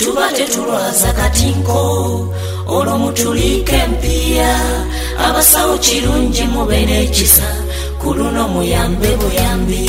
tubate tulwaza katinko olwo mutulike mpiya abasawo kirungi mubeere ekisa ku luno muyambe buyambi.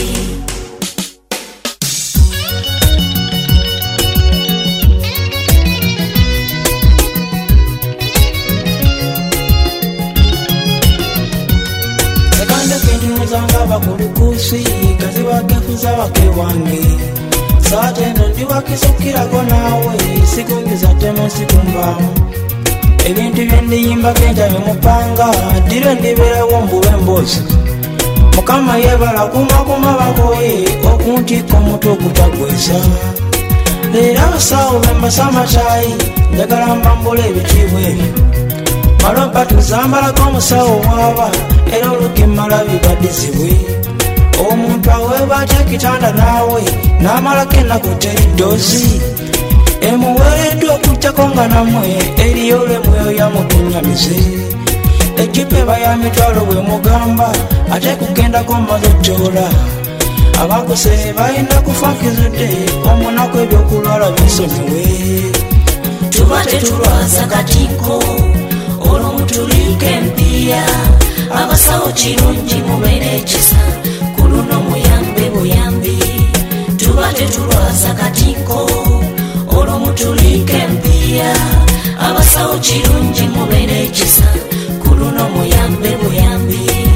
Zanga bakulukusi kazi wakefuza wake wange saateno ndi wakisukirako naawe sikungiza temo sikumbamu ebintu byendiyimba kenja bimupanga dire ndiberewo mbuwe mbozi mukama yebala kumakuma bakoye okuntiko muto okutagweza leero abasawo bembasa amatayi njagala mbambula ebitiibwa ebyo malompa tuzambalako omusawo waaba era olukimala bibadizibwe omuntu aweebwa atya ekitanda naawe n'amalako ennaku teriddoozi emuweereddwa okuttako nga namwe eriyo olwemweyo yamutunyamize ejjipa eba ya mitwalo bwe mugamba ate kugendako mmaze ottoola abakuse balina kufankizudde omunaku ebyokulwala bisonyiwe tuba tetulwaza katinko olwo mutulike mpiya abasawo kirungi mubeere ekisa ku luno muyambe buyambi tuba tetulwaza katinko olwo mutulike mpiya abasawo kirungi mubeere ekisa ku luno muyambe buyambi.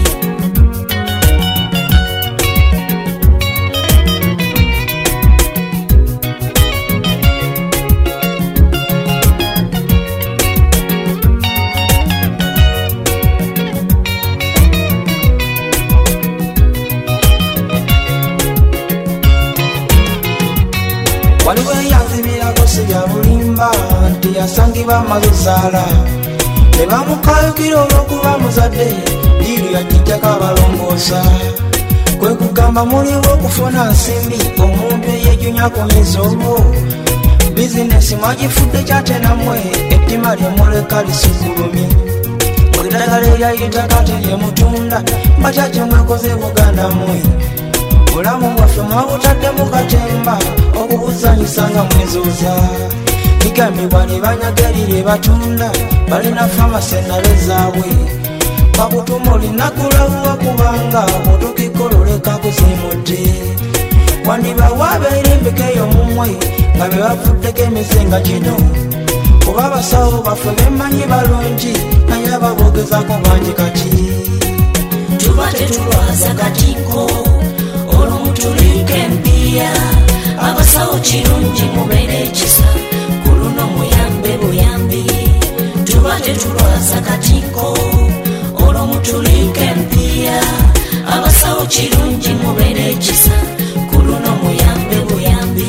waliwo eyanzibirako sibya bulimba nti yasangibwa amazuzaala ne bamukayukira olw'okuba muzadde liiru yajjijjako abalongoosa kwe kugamba muliwo okufuna nsimbi omuntu eyejunyako mizi olwo bizinesi mwagifudde kyatenamwe ettima lyemuleka lisugulumi eddagala eryayitaka teryemutunda mbakyakye mwekoze buganda mwe bulamu bwaffe mwabutadde mu katemba okubuzanyisa nga mwezuuza bigambibwa ne banyagalire batunda balina famasi ennabe zaabwe bakutuma olinakulabuwa kubanga otukikololeka kuzimudde wandibawa abeera embikeeyo mumwe nga be bavuddeko emizenga gino kuba abasawo baffe bemmanyi balungi naye ababogezako bangi kati tuba tetulwaza katinko olwo mutulike mpiya abasawo kirungi mubeere ekisa ku luno muyambe buyambi tuba tetulwaza katinko olwo mutulike mpiya abasawo kirungi mubeere ekisa ku luno muyambe buyambi.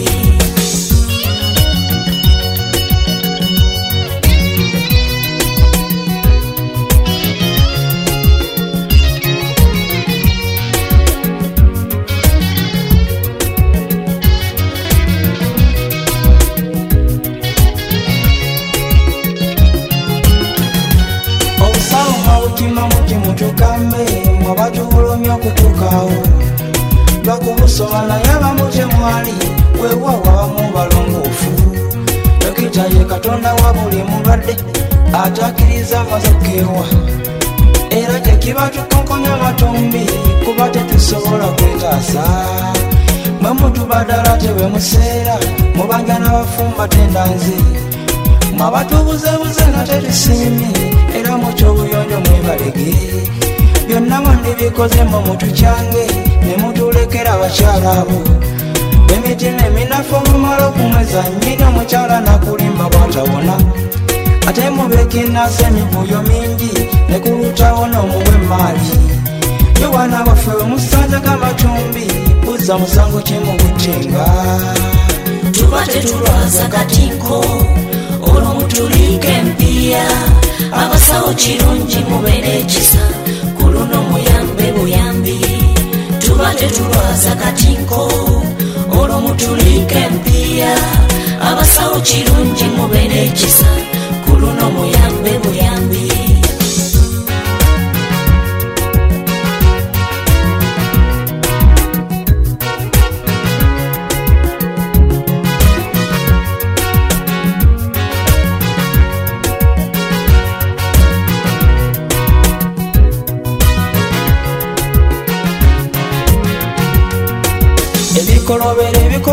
mutukambe mwabatubulomya okutukawo lwakubusoma naye abamu temwali weewawa abamu balongoofu dokita ye katonda wa buli mulwadde atakkiriza amaze okukeewa era gyekiba tukonkonya amatumbi kuba tetusobola kwetaasa mwe mutubadala tewe museera mubanja n'abafumba tendanzi mwabatubuzebuze nga tetusiimye era mukyobuyonjo mwebalege byonna mwandibikoze mu mutukyange ne mutulekera abakyala abo emitima eminafu omumala okumweza nnyina omukyala nakulimba bwatawona ate mubekinasa emivuyo mingi ne kulutawo n'omuwe emaali yo wana baffe wemusanjaga amatumbi buzza musango kimubutenga tuba tetulwaza katinko olwo mutulike mpiya abasawo kirungi mubeere ekisa ku luno muyambe buyambi tuba tetulwaza katinko olwo mutulike mpiya abasawo kirungi mubeere ekisa ku luno muyambe buyambi.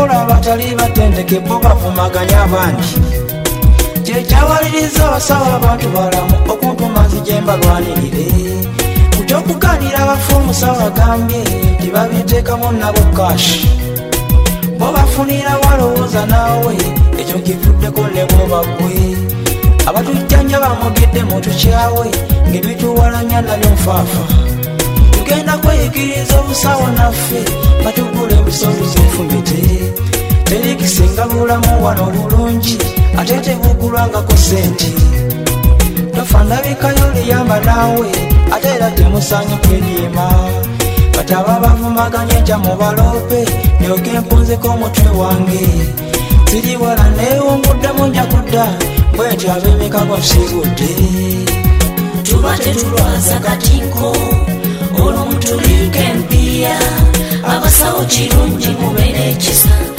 bakola abatali batendeke bo bavumaganya abandi kyekyawaliriza abasawo abantu balamu okuntumazi gye mbalwanirire ku kyokuganira abafu omusawo agambye tibabiteekamu nabo kashi bo bafunira walowooza naawe ekyo kivuddeko ne bwobagwe abatujjanja bamugidde mu tukyawe ng'ebituwalanya nabyo nfaafa tugenda kweyigiriza obusawo naffe batugula ebisolo zenfumite terikisinga bulamu wano bulungi ate tebugulwangako senti tofa ndabikayo liyamba naawe ate era temusaanye kwenyima bataba bavumaganya ekya mu balope nyoke mpunzeko omutwe wange siri wala neewunguddemu njakudda bwetyo ab'emikago nsigudde tuba tetulwaza katinko olwo mutulike empiya abasawo kirungi mubeere ekisa